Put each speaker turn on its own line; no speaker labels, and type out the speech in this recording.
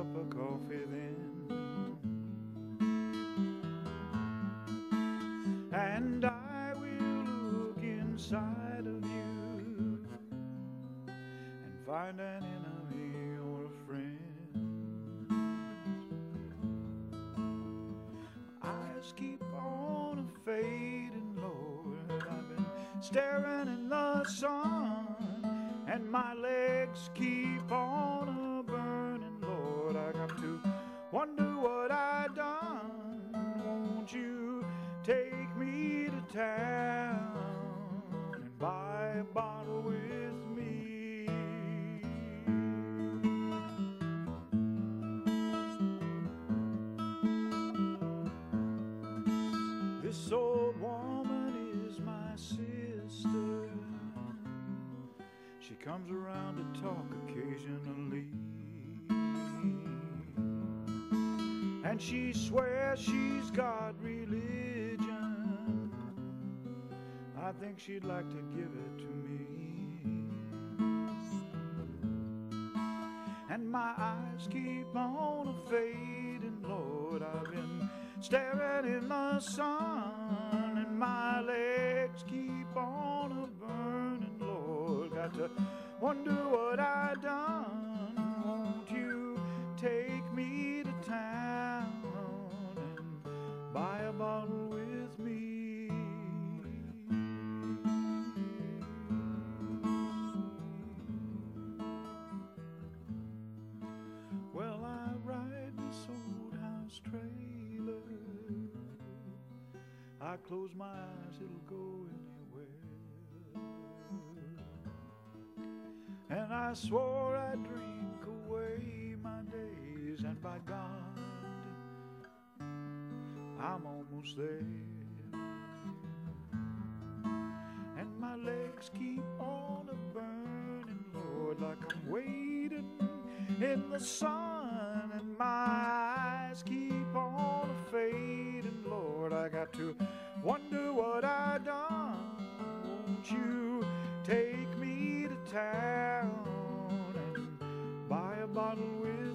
cup of coffee then, and I will look inside of you and find an enemy or a friend. Eyes keep on fading, Lord. I've been staring in the sun, and my legs keep on burning, Lord. I got to wonder what I done. Won't you take me to town and buy a bottle with me? This old woman is my sister. She comes around to talk occasionally, and she swears she's got religion. I think she'd like to give it to me. And my eyes keep on fading, Lord. I've been staring in the sun, and my legs keep on burning, Lord. Got to wonder what I done. Won't you take me to town and buy a bottle with me? Well, I ride this old house trailer. I close my eyes, it'll go anywhere. And I swore I'd drink away my days, and by God, I'm almost there. And my legs keep on burning, Lord, like I'm waiting in the sun, and my eyes keep on fading, Lord. I got to wonder what I done. Won't you take me to town and buy a bottle with